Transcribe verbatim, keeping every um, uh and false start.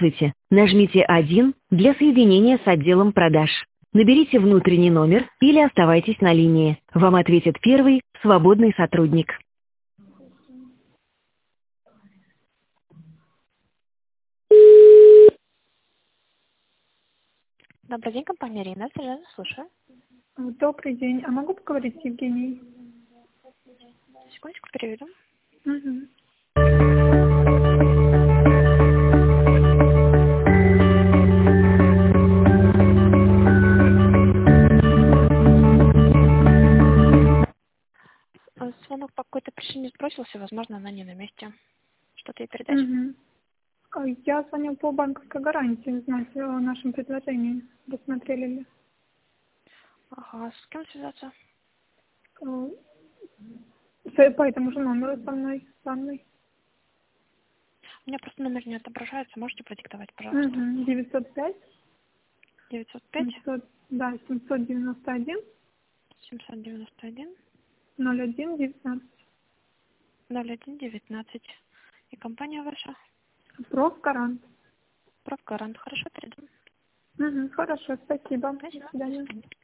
Здравствуйте. Нажмите один для соединения с отделом продаж. Наберите внутренний номер или оставайтесь на линии. Вам ответит первый свободный сотрудник. Добрый день, компания Рина. Сразу слушаю. Добрый день. А могу поговорить с Евгенией? Секундочку, переведу. Угу. Э, Звонок по какой-то причине сбросился, возможно, она не на месте. Что-то ей передать? Угу. Я звоню по банковской гарантии, узнать о нашем предложении. Досмотрели ли? Ага, с кем связаться? Э, с- По этому же номеру со мной. Со мной. У меня просто номер не отображается. Можете продиктовать, пожалуйста? Угу. девятьсот пять девятьсот пять семьсот, да, семьсот девяносто один семьсот девяносто один ноль один девятнадцать. ноль один девятнадцать. И компания ваша? Профгарант. Профгарант. Хорошо, передам. Угу. Хорошо, спасибо. До Спасибо. До свидания. свидания.